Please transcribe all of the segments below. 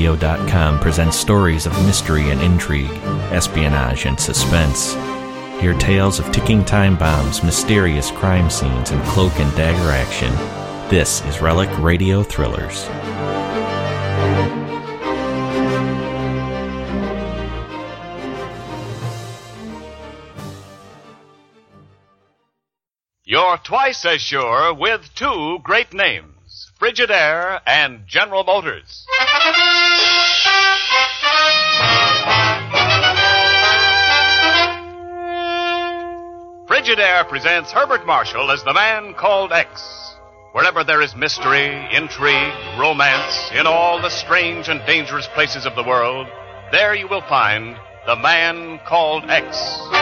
RelecRadio.com presents stories of mystery and intrigue, espionage and suspense. Hear tales of ticking time bombs, mysterious crime scenes, and cloak and dagger action. This is Relic Radio Thrillers. You're twice as sure with two great names, Frigidaire and General Motors. Frigidaire presents Herbert Marshall as the man called X. Wherever there is mystery, intrigue, romance, in all the strange and dangerous places of the world, there you will find the man called X.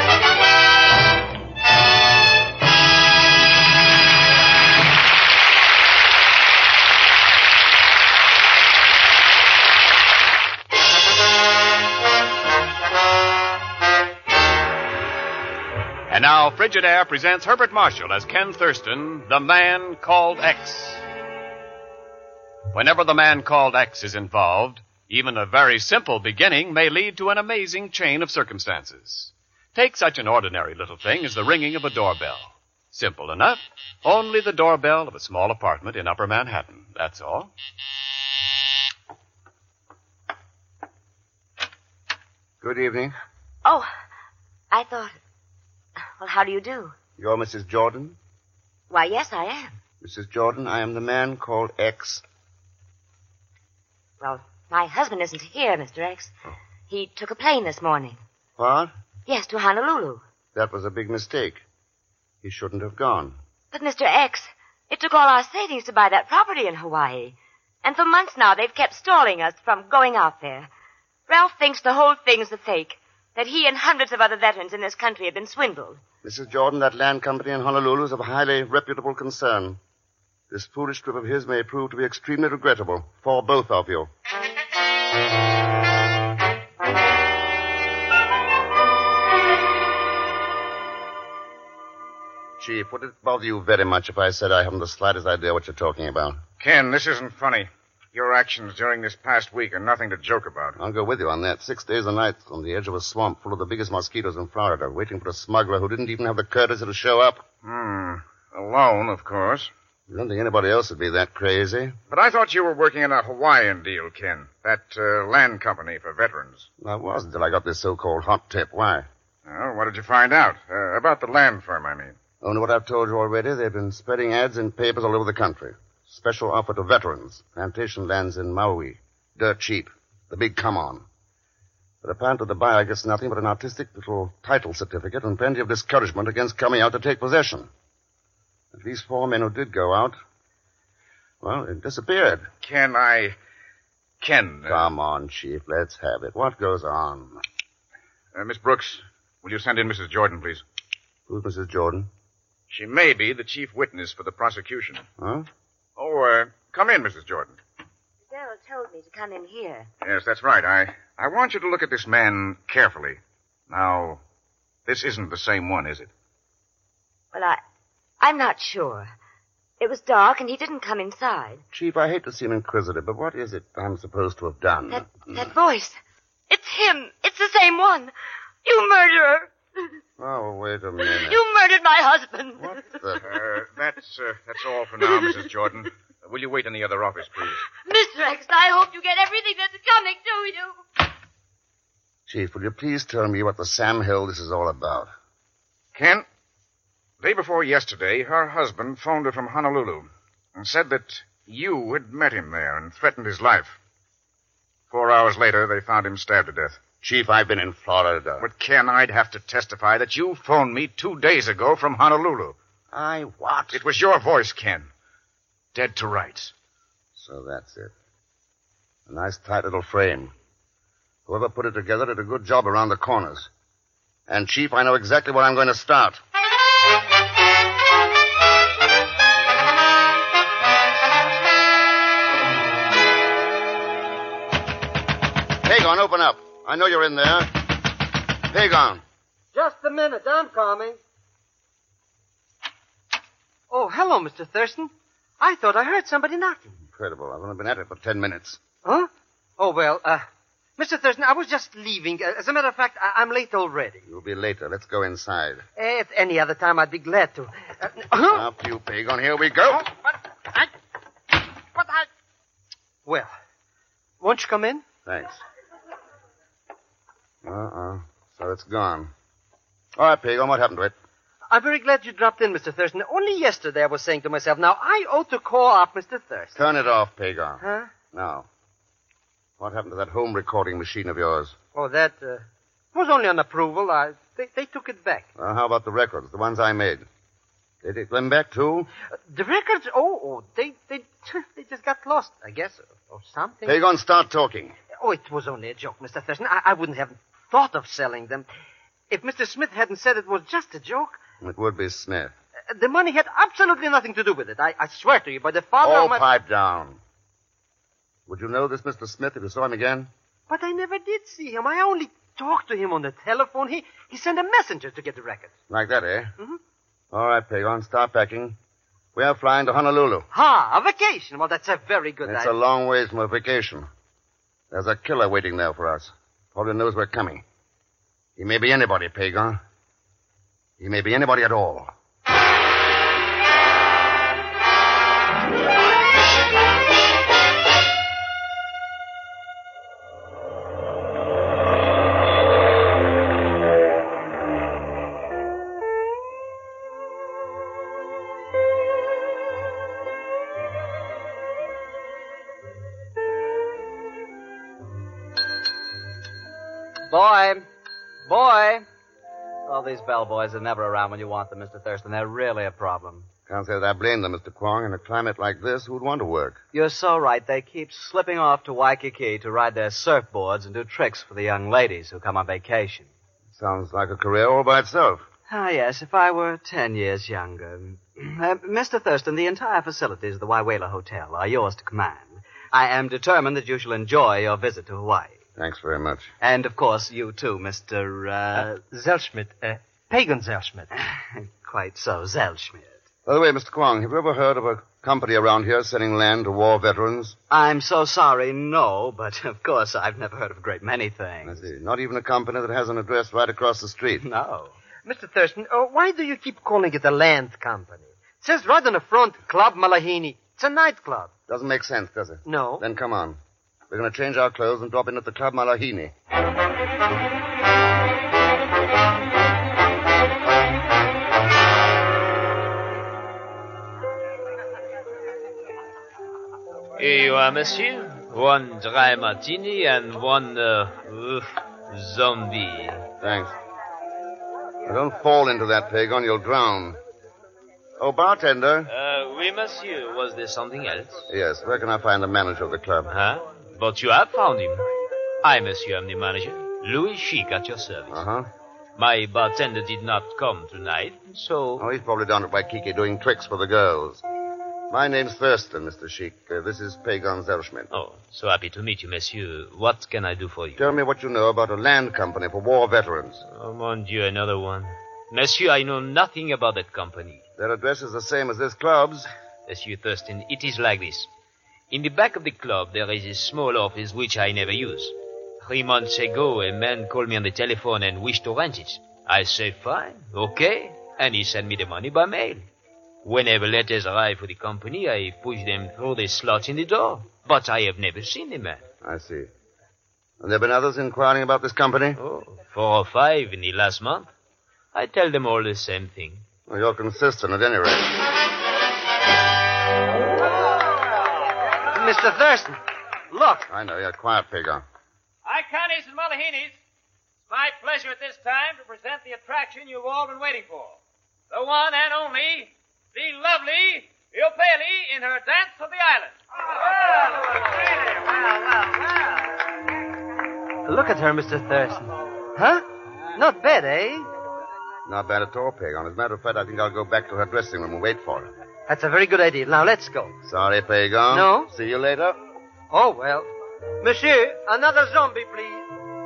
And now, Frigidaire presents Herbert Marshall as Ken Thurston, the man called X. Whenever the man called X is involved, even a very simple beginning may lead to an amazing chain of circumstances. Take such an ordinary little thing as the ringing of a doorbell. Simple enough. Only the doorbell of a small apartment in Upper Manhattan. That's all. Good evening. Oh, I thought... Well, how do you do? You're Mrs. Jordan? Why, yes, I am. Mrs. Jordan, I am the man called X. Well, my husband isn't here, Mr. X. He took a plane this morning. What? Yes, to Honolulu. That was a big mistake. He shouldn't have gone. But, Mr. X, it took all our savings to buy that property in Hawaii. And for months now, they've kept stalling us from going out there. Ralph thinks the whole thing's a fake. That he and hundreds of other veterans in this country have been swindled. Mrs. Jordan, that land company in Honolulu is of highly reputable concern. This foolish trip of his may prove to be extremely regrettable for both of you. Chief, would it bother you very much if I said I haven't the slightest idea what you're talking about? Ken, this isn't funny. Your actions during this past week are nothing to joke about. I'll go with you on that. 6 days and nights on the edge of a swamp full of the biggest mosquitoes in Florida, waiting for a smuggler who didn't even have the courtesy to show up. Alone, of course. You don't think anybody else would be that crazy? But I thought you were working in a Hawaiian deal, Ken. That land company for veterans. I was until I got this so-called hot tip. Why? Oh, what did you find out? About the land firm, I mean. Only what I've told you already. They've been spreading ads in papers all over the country. Special offer to veterans. Plantation lands in Maui. Dirt cheap. The big come-on. But apparently the buyer gets nothing but an artistic little title certificate and plenty of discouragement against coming out to take possession. At least 4 men who did go out, well, it disappeared. Ken... Come on, Chief. Let's have it. What goes on? Miss Brooks, will you send in Mrs. Jordan, please? Who's Mrs. Jordan? She may be the chief witness for the prosecution. Huh? Oh, come in, Mrs. Jordan. Daryl told me to come in here. Yes, that's right. I want you to look at this man carefully. Now, this isn't the same one, is it? Well, I'm not sure. It was dark, and he didn't come inside. Chief, I hate to seem inquisitive, but what is it I'm supposed to have done? That voice. It's him. It's the same one. You murderer. Oh, wait a minute. You murdered my husband. What the... That's all for now, Mrs. Jordan. Will you wait in the other office, please? Mr. X, I hope you get everything that's coming to you. Chief, will you please tell me what the Sam Hill this is all about? Ken, day before yesterday, her husband phoned her from Honolulu and said that you had met him there and threatened his life. 4 hours later, they found him stabbed to death. Chief, I've been in Florida. But, Ken, I'd have to testify that you phoned me 2 days ago from Honolulu. I what? It was your voice, Ken. Dead to rights. So that's it. A nice tight little frame. Whoever put it together did a good job around the corners. And, Chief, I know exactly where I'm going to start. Hagon, open up. I know you're in there. Hagon. Just a minute. I'm coming. Oh, hello, Mr. Thurston. I thought I heard somebody knocking. Incredible. I've only been at it for 10 minutes. Huh? Oh, well, Mr. Thurston, I was just leaving. As a matter of fact, I'm late already. You'll be later. Let's go inside. At any other time, I'd be glad to. After you, Pagon. Here we go. Well, won't you come in? Thanks. So it's gone. All right, Pagon, what happened to it? I'm very glad you dropped in, Mr. Thurston. Only yesterday I was saying to myself, now I ought to call up Mr. Thurston. Turn it off, Pagon. Huh? Now, what happened to that home recording machine of yours? Oh, that was only on approval. They took it back. Well, how about the records, the ones I made? They take them back, too? The records? They just got lost, I guess, or something. Pagon, start talking. Oh, it was only a joke, Mr. Thurston. I wouldn't have thought of selling them. If Mr. Smith hadn't said it was just a joke... It would be Smith. The money had absolutely nothing to do with it. I swear to you, by the father All of my... pipe down. Would you know this Mr. Smith if you saw him again? But I never did see him. I only talked to him on the telephone. He sent a messenger to get the records. Like that, eh? Mm-hmm. All right, Pagon, start packing. We are flying to Honolulu. A vacation. Well, that's a very good It's idea. a long ways from a vacation. There's a killer waiting there for us. Probably knows we're coming. He may be anybody, Pagon. He may be anybody at all. Boy. Oh, these bellboys are never around when you want them, Mr. Thurston. They're really a problem. Can't say that I blame them, Mr. Kwong. In a climate like this, who'd want to work? You're so right. They keep slipping off to Waikiki to ride their surfboards and do tricks for the young ladies who come on vacation. Sounds like a career all by itself. Ah, yes, if I were 10 years younger. Mr. Thurston, the entire facilities of the Waiwela Hotel are yours to command. I am determined that you shall enjoy your visit to Hawaii. Thanks very much. And, of course, you too, Mr. Zellschmidt. Pagan Zellschmidt. Quite so, Zellschmidt. By the way, Mr. Kwong, have you ever heard of a company around here selling land to war veterans? I'm so sorry, no, but of course I've never heard of a great many things. I see. Not even a company that has an address right across the street. No. Mr. Thurston, why do you keep calling it a land company? It says right on the front, Club Malahini. It's a nightclub. Doesn't make sense, does it? No. Then come on. We're going to change our clothes and drop in at the Club Malahini. Here you are, monsieur. One dry martini and one, zombie. Thanks. Now, don't fall into that, Pagon. You'll drown. Oh, bartender. Oui, monsieur. Was there something else? Yes, where can I find the manager of the club? Huh? But you have found him. I, monsieur, am the manager. Louis Chic at your service. Uh-huh. My bartender did not come tonight, so... Oh, he's probably down at Waikiki doing tricks for the girls. My name's Thurston, Mr. Chic. This is Pagan Zellschmidt. Oh, so happy to meet you, monsieur. What can I do for you? Tell me what you know about a land company for war veterans. Oh, mon Dieu, another one. Monsieur, I know nothing about that company. Their address is the same as this club's. Monsieur Thurston, it is like this. In the back of the club, there is a small office which I never use. 3 months ago, a man called me on the telephone and wished to rent it. I said, fine, okay, and he sent me the money by mail. Whenever letters arrive for the company, I push them through the slot in the door. But I have never seen the man. I see. And there have been others inquiring about this company? Oh, 4 or 5 in the last month. I tell them all the same thing. Well, you're consistent at any rate. Mr. Thurston, look. I know. You're quiet, Pagan. Iconies and Malahinis, it's my pleasure at this time to present the attraction you've all been waiting for. The one and only, the lovely Iopeli in her Dance of the Island. Look at her, Mr. Thurston. Huh? Not bad, eh? Not bad at all, Pagan. As a matter of fact, I think I'll go back to her dressing room and wait for her. That's a very good idea. Now, let's go. Sorry, Pagan. No? See you later. Oh, well. Monsieur, another zombie, please.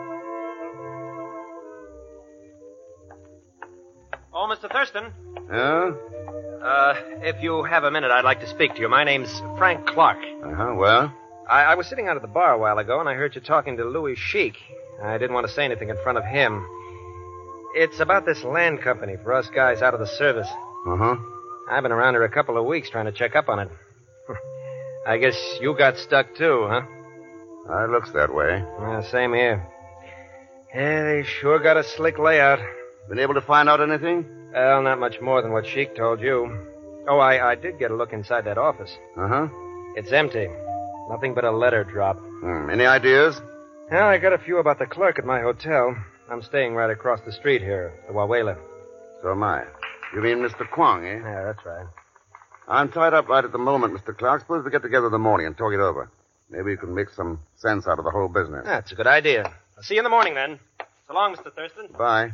Oh, Mr. Thurston. Yeah? If you have a minute, I'd like to speak to you. My name's Frank Clark. Uh-huh. Well? I was sitting out at the bar a while ago, and I heard you talking to Louis Sheik. I didn't want to say anything in front of him. It's about this land company for us guys out of the service. Uh-huh. I've been around here a couple of weeks trying to check up on it. I guess you got stuck too, huh? It looks that way. Yeah, same here. Yeah, they sure got a slick layout. Been able to find out anything? Well, not much more than what Sheik told you. Oh, I did get a look inside that office. Uh-huh. It's empty. Nothing but a letter drop. Any ideas? Well, I got a few about the clerk at my hotel. I'm staying right across the street here, the Wawela. So am I. You mean Mr. Kwong, eh? Yeah, that's right. I'm tied up right at the moment, Mr. Clark. Suppose we get together in the morning and talk it over. Maybe we can make some sense out of the whole business. That's a good idea. I'll see you in the morning, then. So long, Mr. Thurston. Bye.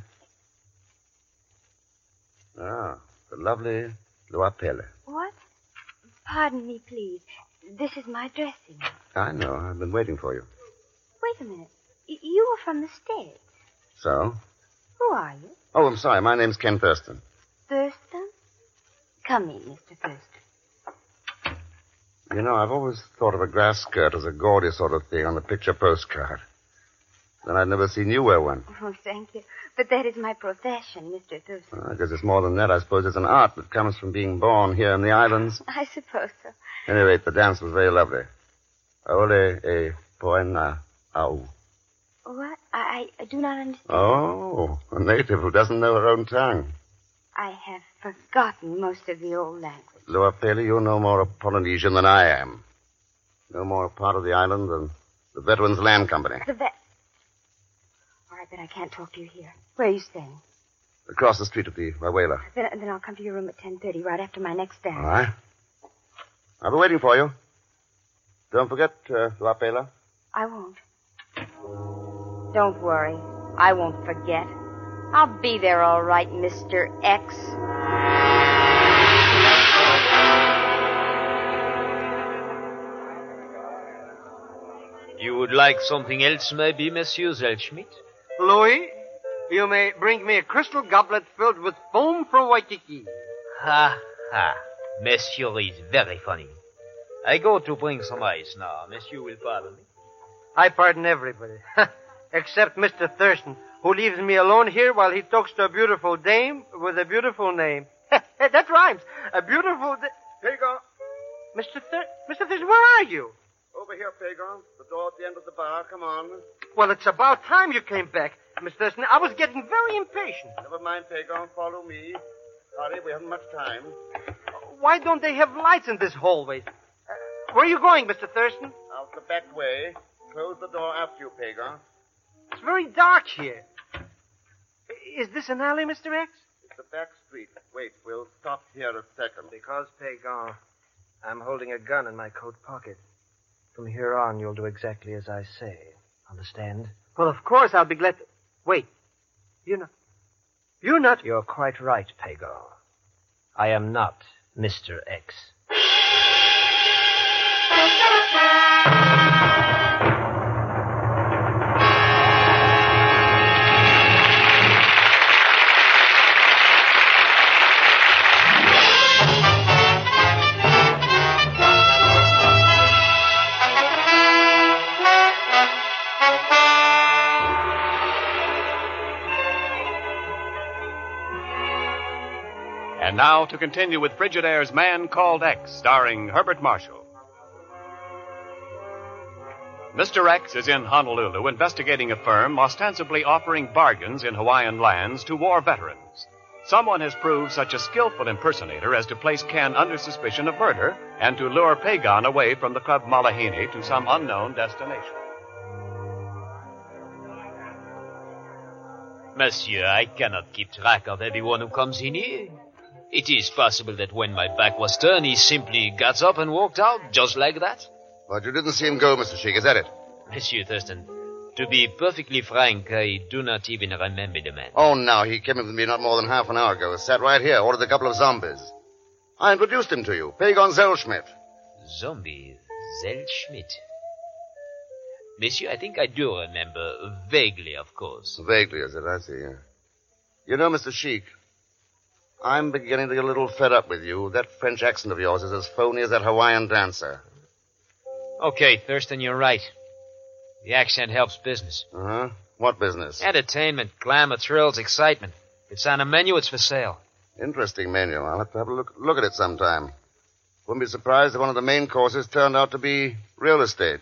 Ah, the lovely Luapele. What? Pardon me, please. This is my dressing. I know. I've been waiting for you. Wait a minute. You were from the States. So? Who are you? Oh, I'm sorry. My name's Ken Thurston. Thurston? Come in, Mr. Thurston. You know, I've always thought of a grass skirt as a gaudy sort of thing on a picture postcard. Then I'd never seen you wear one. Oh, thank you. But that is my profession, Mr. Thurston. I guess it's more than that. I suppose it's an art that comes from being born here in the islands. I suppose so. At any rate, the dance was very lovely. Ole e poena au. What? I do not understand. Oh, a native who doesn't know her own tongue. I have forgotten most of the old language. Luapele, you're no more a Polynesian than I am. No more a part of the island than the Veterans Land Company. All right, then I can't talk to you here. Where are you staying? Across the street at the Wawela. Then I'll come to your room at 10:30, right after my next dance. All right. I'll be waiting for you. Don't forget, Luapele. I won't. Don't worry. I won't forget. I'll be there all right, Mr. X. You would like something else, maybe, Monsieur Zellschmidt? Louis, you may bring me a crystal goblet filled with foam from Waikiki. Ha, ha. Monsieur is very funny. I go to bring some ice now. Monsieur will pardon me. I pardon everybody. Except Mr. Thurston, who leaves me alone here while he talks to a beautiful dame with a beautiful name. That rhymes. A beautiful Pagon. Mr. Thurston, where are you? Over here, Pagon. The door at the end of the bar. Come on. Well, it's about time you came back, Mr. Thurston. I was getting very impatient. Never mind, Pagon. Follow me. Hurry, we haven't much time. Why don't they have lights in this hallway? Where are you going, Mr. Thurston? Out the back way. Close the door after you, Pagon. It's very dark here. Is this an alley, Mr. X? It's the back street. Wait, we'll stop here a second. Because, Pagon, I'm holding a gun in my coat pocket. From here on, you'll do exactly as I say. Understand? Well, of course, I'll be glad to... Wait. You're not... You're quite right, Pagon. I am not Mr. X. And now to continue with Frigidaire's Man Called X, starring Herbert Marshall. Mr. X is in Honolulu investigating a firm ostensibly offering bargains in Hawaiian lands to war veterans. Someone has proved such a skillful impersonator as to place Ken under suspicion of murder and to lure Pagon away from the Club Malahini to some unknown destination. Monsieur, I cannot keep track of everyone who comes in here. It is possible that when my back was turned, he simply got up and walked out, just like that. But you didn't see him go, Mr. Sheik, is that it? Monsieur Thurston, to be perfectly frank, I do not even remember the man. Oh, no, he came in with me not more than half an hour ago. Sat right here, ordered a couple of zombies. I introduced him to you, Pagon Zellschmidt. Zombie Zellschmidt. Monsieur, I think I do remember. Vaguely, of course. Vaguely, is it? I see, yeah. You know, Mr. Sheik, I'm beginning to get a little fed up with you. That French accent of yours is as phony as that Hawaiian dancer. Okay, Thurston, you're right. The accent helps business. Uh-huh. What business? Entertainment, glamour, thrills, excitement. If it's on a menu, it's for sale. Interesting menu. I'll have to have a look at it sometime. Wouldn't be surprised if one of the main courses turned out to be real estate.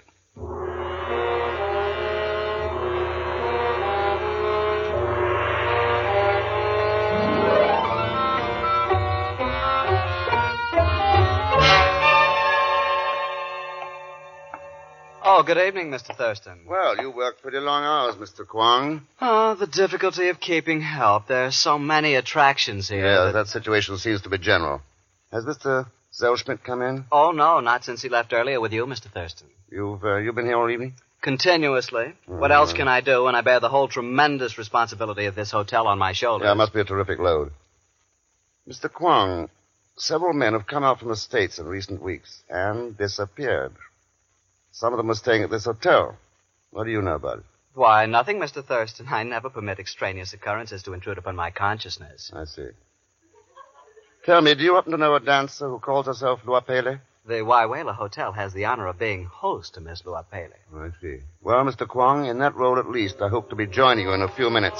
Oh, good evening, Mr. Thurston. Well, you work pretty long hours, Mr. Kwong. Oh, the difficulty of keeping help. There are so many attractions here. Yeah, that situation seems to be general. Has Mr. Zellschmidt come in? Oh, no, not since he left earlier with you, Mr. Thurston. You've been here all evening? Continuously. What else can I do when I bear the whole tremendous responsibility of this hotel on my shoulders? Yeah, it must be a terrific load. Mr. Kwong, several men have come out from the States in recent weeks and disappeared. Some of them were staying at this hotel. What do you know about it? Why, nothing, Mr. Thurston. I never permit extraneous occurrences to intrude upon my consciousness. I see. Tell me, do you happen to know a dancer who calls herself Lua Pele? The Waiwela Hotel has the honor of being host to Miss Lua Pele. I see. Well, Mr. Kwong, in that role at least, I hope to be joining you in a few minutes.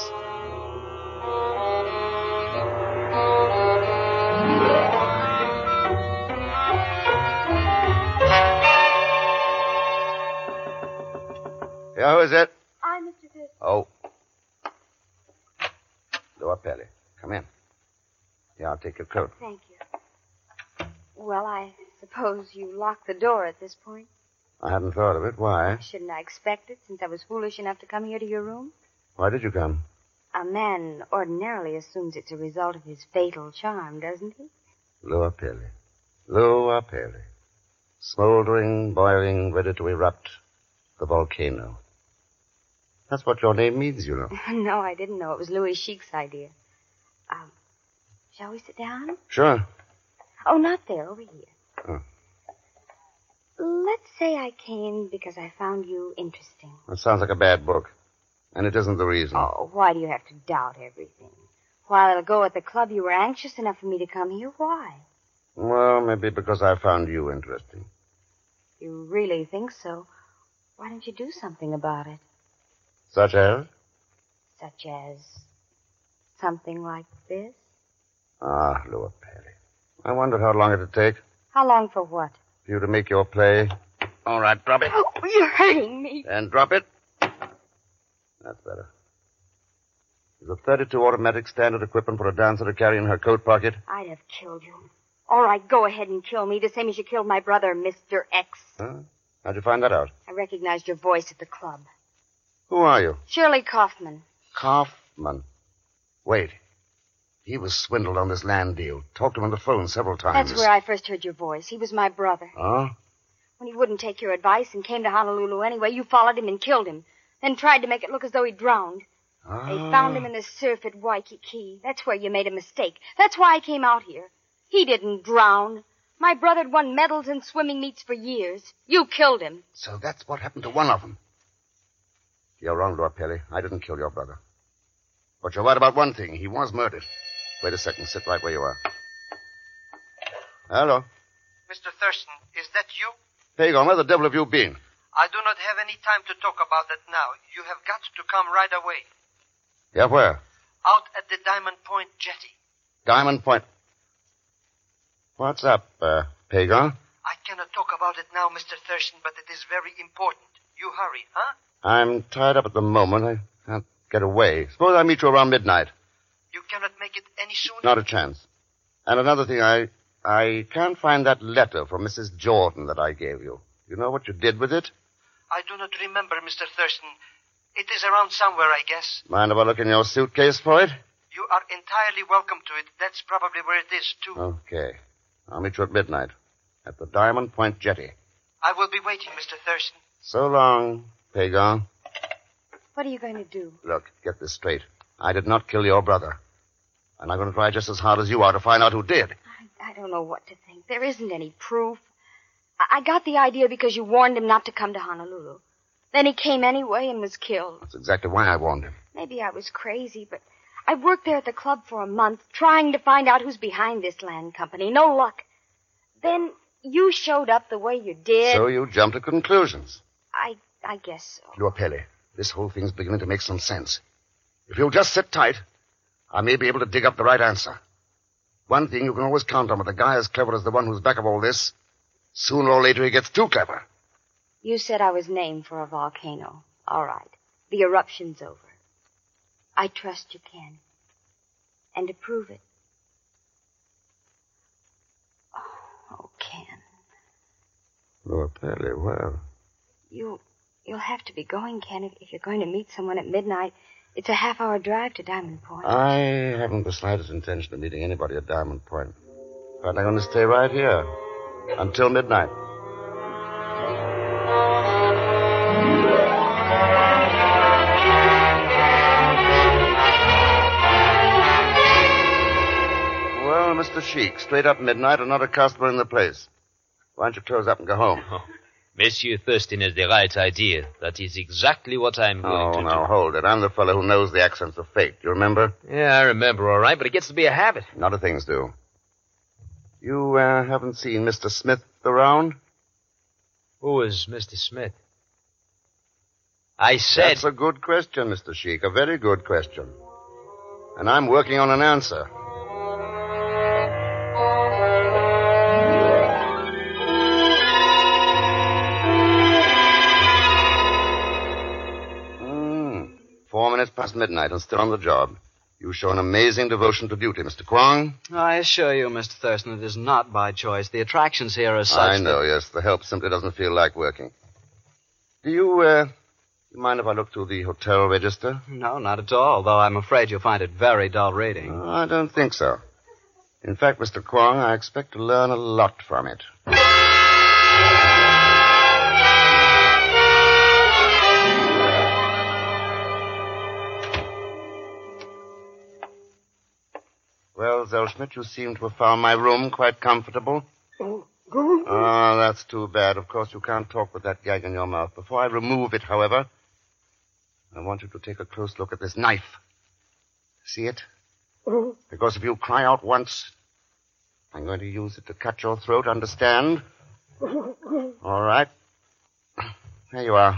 Yeah, who is it? I'm Mr. Thurston. Oh. Lua Pele, come in. Yeah, I'll take your coat. Thank you. Well, I suppose you locked the door at this point. I hadn't thought of it. Why? Shouldn't I expect it, since I was foolish enough to come here to your room? Why did you come? A man ordinarily assumes it's a result of his fatal charm, doesn't he? Lua Pele. Lua Pele. Smoldering, boiling, ready to erupt. The volcano. That's what your name means, you know. No, I didn't know. It was Louis Chic's idea. Shall we sit down? Sure. Oh, not there, over here. Oh. Let's say I came because I found you interesting. That sounds like a bad book. And it isn't the reason. Oh, why do you have to doubt everything? A while ago at the club, you were anxious enough for me to come here. Why? Well, maybe because I found you interesting. You really think so? Why don't you do something about it? Such as? Such as something like this? Ah, Lua Pele. I wondered how long it'd take How long for what? for you to make your play. All right, drop it. Oh, you're hurting me. And drop it. That's better. Is a 32 automatic standard equipment for a dancer to carry in her coat pocket? I'd have killed you. All right, go ahead and kill me, the same as you killed my brother, Mr. X. Huh? How'd you find that out? I recognized your voice at the club. Who are you? Shirley Kaufman. Kaufman. Wait. He was swindled on this land deal. Talked to him on the phone several times. That's where I first heard your voice. He was my brother. Oh? When he wouldn't take your advice and came to Honolulu anyway, you followed him and killed him. Then tried to make it look as though he drowned. Ah. They found him in the surf at Waikiki. That's where you made a mistake. That's why I came out here. He didn't drown. My brother'd won medals in swimming meets for years. You killed him. So that's what happened to one of them. You're wrong, Lua Pele. I didn't kill your brother. But you're right about one thing. He was murdered. Wait a second. Sit right where you are. Hello. Mr. Thurston, is that you? Pagon, where the devil have you been? I do not have any time to talk about that now. You have got to come right away. Yeah, where? Out at the Diamond Point jetty. Diamond Point. What's up, Pagon? I cannot talk about it now, Mr. Thurston, but it is very important. You hurry, huh? I'm tied up at the moment. I can't get away. Suppose I meet you around midnight. You cannot make it any sooner? Not a chance. And another thing, I can't find that letter from Mrs. Jordan that I gave you. You know what you did with it? I do not remember, Mr. Thurston. It is around somewhere, I guess. Mind if I look in your suitcase for it? You are entirely welcome to it. That's probably where it is, too. Okay. I'll meet you at midnight. At the Diamond Point jetty. I will be waiting, Mr. Thurston. So long, Pagon. What are you going to do? Look, get this straight. I did not kill your brother. And I'm going to try just as hard as you are to find out who did. I don't know what to think. There isn't any proof. I got the idea because you warned him not to come to Honolulu. Then he came anyway and was killed. That's exactly why I warned him. Maybe I was crazy, but I worked there at the club for a month trying to find out who's behind this land company. No luck. Then you showed up the way you did. So you jumped to conclusions. I guess so. Luapele, this whole thing's beginning to make some sense. If you'll just sit tight, I may be able to dig up the right answer. One thing you can always count on with a guy as clever as the one who's back of all this. Sooner or later he gets too clever. You said I was named for a volcano. All right. The eruption's over. I trust you, Ken. And to prove it. Oh, Ken. Luapele, well. You'll have to be going, Ken, if you're going to meet someone at midnight. It's a half-hour drive to Diamond Point. I haven't the slightest intention of meeting anybody at Diamond Point. But I'm going to stay right here until midnight. Well, Mr. Sheik, straight up midnight and not a customer in the place. Why don't you close up and go home? Oh, Monsieur Thurston has the right idea. That is exactly what I'm going to do. Oh, now, hold it. I'm the fellow who knows the accents of fate. You remember? Yeah, I remember all right, but it gets to be a habit. Not a things do. You haven't seen Mr. Smith around? Who is Mr. Smith? I said... That's a good question, Mr. Sheik. A very good question. And I'm working on an answer. Past midnight and still on the job. You show an amazing devotion to duty, Mr. Kwong. I assure you, Mr. Thurston, it is not by choice. The attractions here are such I know, yes. The help simply doesn't feel like working. Do you mind if I look through the hotel register? No, not at all, though I'm afraid you'll find it very dull reading. I don't think so. In fact, Mr. Kwong, I expect to learn a lot from it. Well, Zellschmidt, you seem to have found my room quite comfortable. Oh, that's too bad. Of course, you can't talk with that gag in your mouth. Before I remove it, however, I want you to take a close look at this knife. See it? Because if you cry out once, I'm going to use it to cut your throat, understand? All right. There you are.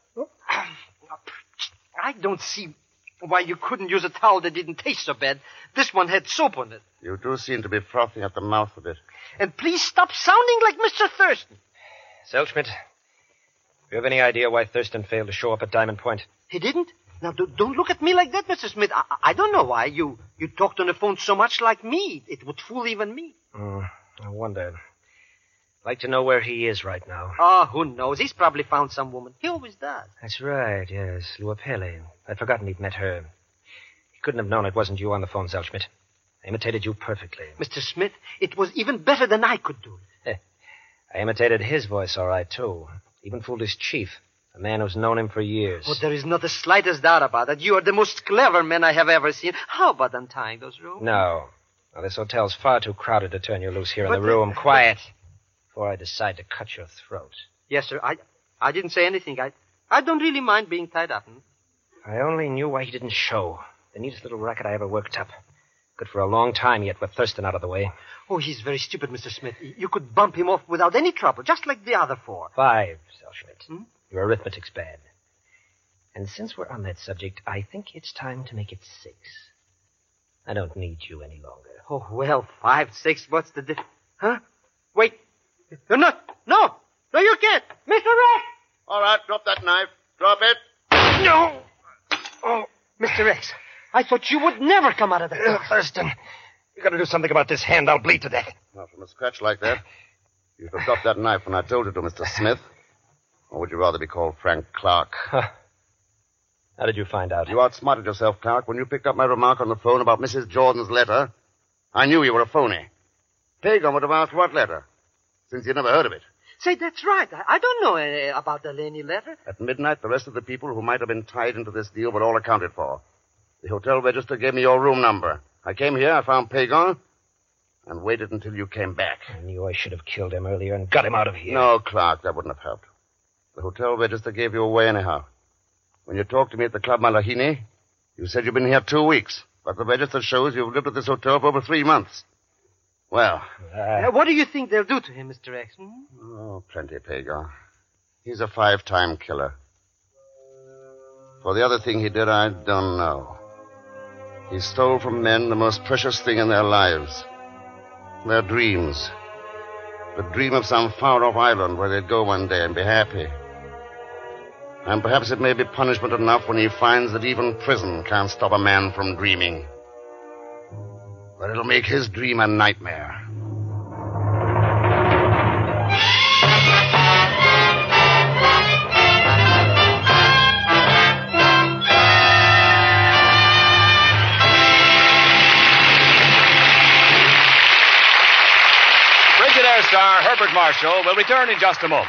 I don't see why you couldn't use a towel that didn't taste so bad. This one had soap on it. You do seem to be frothing at the mouth a bit. And please stop sounding like Mr. Thurston. Zellschmidt, do you have any idea why Thurston failed to show up at Diamond Point? He didn't? Now, don't look at me like that, Mr. Smith. I don't know why. You talked on the phone so much like me. It would fool even me. I wonder. I'd like to know where he is right now. Oh, who knows? He's probably found some woman. He always does. That's right, yes. Luapele. I'd forgotten he'd met her. He couldn't have known it wasn't you on the phone, Zellschmidt. I imitated you perfectly. Mr. Smith, it was even better than I could do it. I imitated his voice all right, too. Even fooled his chief, a man who's known him for years. Oh, there is not the slightest doubt about it. You are the most clever man I have ever seen. How about untying those ropes? No. Now, this hotel's far too crowded to turn you loose here in the room. Quiet. Before I decide to cut your throat. Yes, sir. I didn't say anything. I don't really mind being tied up. I only knew why he didn't show. The neatest little racket I ever worked up. Good for a long time yet with Thurston out of the way. Oh, he's very stupid, Mr. Smith. You could bump him off without any trouble, just like the other four. 5, Zellschmidt. Your arithmetic's bad. And since we're on that subject, I think it's time to make it 6. I don't need you any longer. Oh, well, 5, 6, what's the difference? Huh? Wait. No, you can't. Mr. Rex! All right, drop that knife. Drop it. No! Oh, Mr. Rex, I thought you would never come out of that. Thurston, you gotta do something about this hand. I'll bleed to death. Not from a scratch like that. You should have dropped that knife when I told you to, Mr. Smith. Or would you rather be called Frank Clark? How did you find out? You outsmarted yourself, Clark, when you picked up my remark on the phone about Mrs. Jordan's letter. I knew you were a phony. Pagan would have asked what letter, since you never heard of it. Say, that's right. I don't know about the Laney letter. At midnight, the rest of the people who might have been tied into this deal were all accounted for. The hotel register gave me your room number. I came here, I found Pagan, and waited until you came back. I knew I should have killed him earlier and got him out of here. No, Clark, that wouldn't have helped. The hotel register gave you away anyhow. When you talked to me at the Club Malahini, you said you've been here 2 weeks. But the register shows you've lived at this hotel for over 3 months. Well. What do you think they'll do to him, Mr. X? Oh, plenty, Pago. He's a 5-time killer. For the other thing he did, I don't know. He stole from men the most precious thing in their lives. Their dreams. The dream of some far-off island where they'd go one day and be happy. And perhaps it may be punishment enough when he finds that even prison can't stop a man from dreaming. But it'll make his dream a nightmare. Frigidaire star Herbert Marshall will return in just a moment.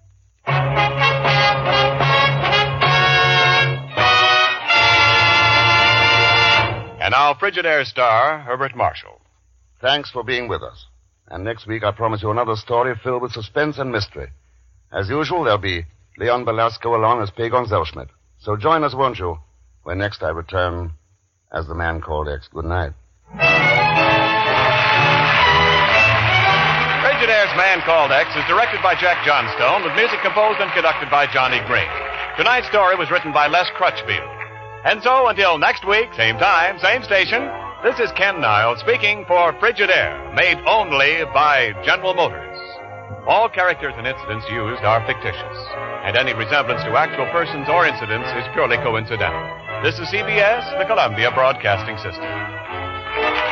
And now, Frigidaire star Herbert Marshall. Thanks for being with us. And next week, I promise you another story filled with suspense and mystery. As usual, there'll be Leon Belasco along as Pagon Zellschmidt. So join us, won't you, when next I return as the man called X. Good night. Frigidaire's Man Called X is directed by Jack Johnstone with music composed and conducted by Johnny Green. Tonight's story was written by Les Crutchfield. And so, until next week, same time, same station, this is Ken Niles speaking for Frigidaire, made only by General Motors. All characters and incidents used are fictitious, and any resemblance to actual persons or incidents is purely coincidental. This is CBS, the Columbia Broadcasting System.